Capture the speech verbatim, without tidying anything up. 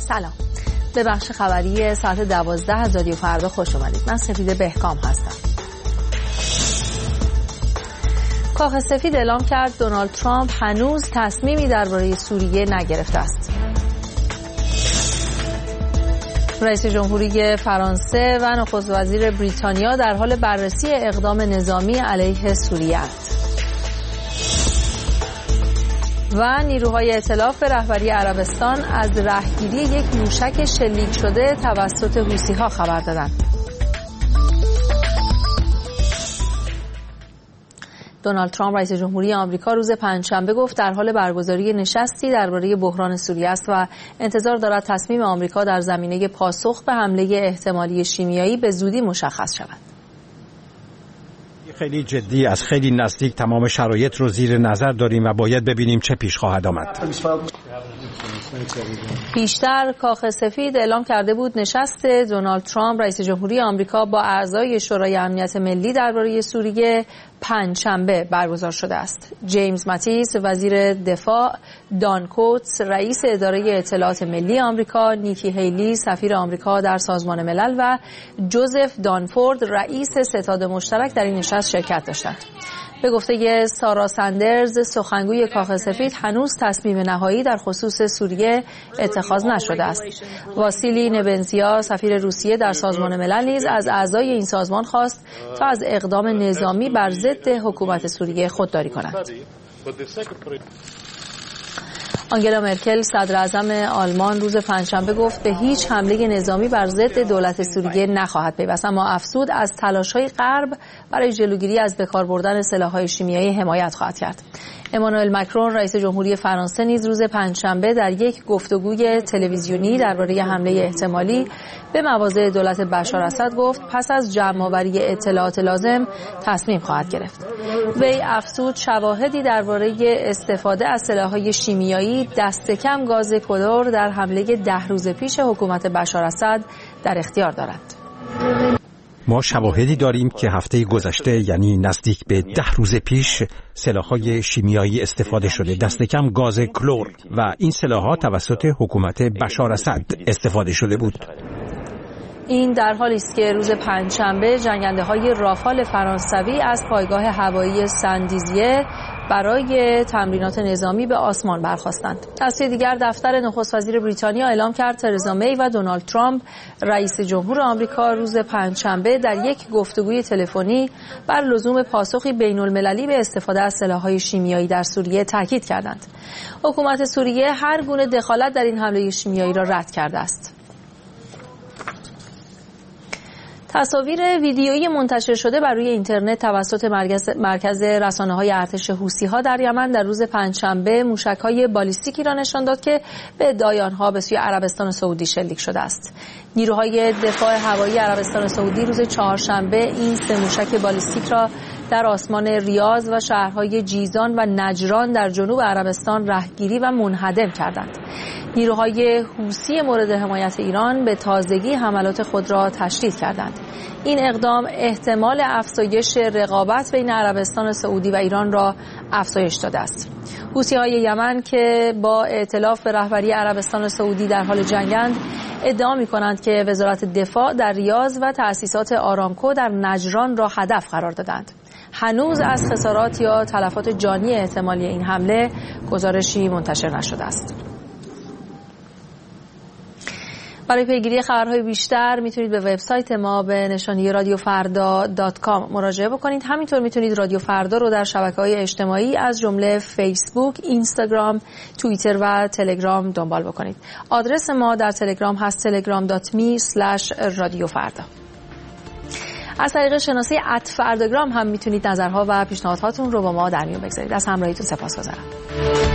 سلام، به بخش خبری ساعت دوازده از رادیو فردا خوش اومدید. من سفیده بهکام هستم. کاخ سفید اعلام کرد دونالد ترامپ هنوز تصمیمی درباره سوریه نگرفته است. رئیس جمهوری فرانسه و نخست وزیر بریتانیا در حال بررسی اقدام نظامی علیه سوریه اند. و نیروهای ائتلاف به رهبری عربستان از رهگیری یک موشک شلیک شده توسط حوثی‌ها خبر دادند. دونالد ترامپ رئیس جمهوری آمریکا روز پنجشنبه گفت در حال برگزاری نشستی درباره بحران سوریه است و انتظار دارد تصمیم آمریکا در زمینه پاسخ به حمله احتمالی شیمیایی به زودی مشخص شود. خیلی جدی از خیلی نزدیک تمام شرایط رو زیر نظر داریم و باید ببینیم چه پیش خواهد آمد. پیشتر کاخ سفید اعلام کرده بود نشست دونالد ترامپ رئیس جمهوری آمریکا با اعضای شورای امنیت ملی درباره سوریه پنجشنبه برگزار شده است. جیمز ماتیس وزیر دفاع، دان کوتس رئیس اداره اطلاعات ملی آمریکا، نیکی هیلی سفیر آمریکا در سازمان ملل و جوزف دانفورد رئیس ستاد مشترک در این نشست شرکت داشتند. به گفته سارا سندرز سخنگوی کاخ سفید هنوز تصمیم نهایی در خصوص سوریه اتخاذ نشده است. واسیلی نبنزیا سفیر روسیه در سازمان ملل نیز از اعضای این سازمان خواست تا از اقدام نظامی بر ضد حکومت سوریه خودداری کنند. آنگلا مرکل صدر اعظم آلمان روز پنجشنبه گفت به هیچ حمله نظامی بر ضد دولت سوریه نخواهد پیوست، اما افزود از تلاش‌های غرب برای جلوگیری از بکار بردن سلاح‌های شیمیایی حمایت خواهد کرد. امانوئل مکرون رئیس جمهوری فرانسه نیز روز پنجشنبه در یک گفتگوی تلویزیونی درباره حمله احتمالی به مواضع دولت بشار اسد گفت پس از جمع‌آوری اطلاعات لازم تصمیم خواهد گرفت. وی افزود شواهدی درباره استفاده از سلاح‌های شیمیایی دست کم گاز کلور در حمله ده روز پیش حکومت بشار اسد در اختیار دارد. ما شواهدی داریم که هفته گذشته یعنی نزدیک به ده روز پیش سلاح‌های شیمیایی استفاده شده، دست کم گاز کلور، و این سلاح‌ها توسط حکومت بشار اسد استفاده شده بود. این در حالی است که روز پنجشنبه جنگنده‌های رافال فرانسوی از پایگاه هوایی سندیزیه برای تمرینات نظامی به آسمان برخاستند. از سوی دیگر دفتر نخست وزیر بریتانیا اعلام کرد ترزا می و دونالد ترامپ رئیس جمهور آمریکا روز پنجشنبه در یک گفتگوی تلفنی بر لزوم پاسخی بین‌المللی به استفاده از سلاح‌های شیمیایی در سوریه تاکید کردند. حکومت سوریه هر گونه دخالت در این حمله شیمیایی را رد کرده است. تصاویر ویدیویی منتشر شده بر روی اینترنت توسط مرکز, مرکز رسانه‌های ارتش حوثی‌ها در یمن در روز پنجشنبه موشک‌های بالیستیکی را نشان داد که به ادعای آنها به سوی عربستان سعودی شلیک شده است. نیروهای دفاع هوایی عربستان سعودی روز چهارشنبه این سه موشک بالیستیک را در آسمان ریاض و شهرهای جیزان و نجران در جنوب عربستان رهگیری و منهدم کردند. نیروهای حوثی مورد حمایت ایران به تازگی حملات خود را تشدید کردند. این اقدام احتمال افزایش رقابت بین عربستان سعودی و ایران را افزایش داده است. حوثی‌های یمن که با ائتلاف به رهبری عربستان سعودی در حال جنگند، ادعا می‌کنند که وزارت دفاع در ریاض و تأسیسات آرامکو در نجران را هدف قرار دادند. هنوز از خسارات یا تلفات جانی احتمالی این حمله گزارشی منتشر نشده است. برای پیگیری خبرهای بیشتر میتونید به وبسایت ما به نشانی رادیو فردا دات کام مراجعه بکنید. همینطور میتونید رادیو فردا رو در شبکه‌های اجتماعی از جمله فیسبوک، اینستاگرام، توییتر و تلگرام دنبال بکنید. آدرس ما در تلگرام هست تلگرام دات می اسلش رادیو فردا. از طریق شناسه ات فرداگرام هم میتونید نظرها و پیشنهاداتتون رو با ما در میون بگذارید. از همراهیتون سپاسگزارم.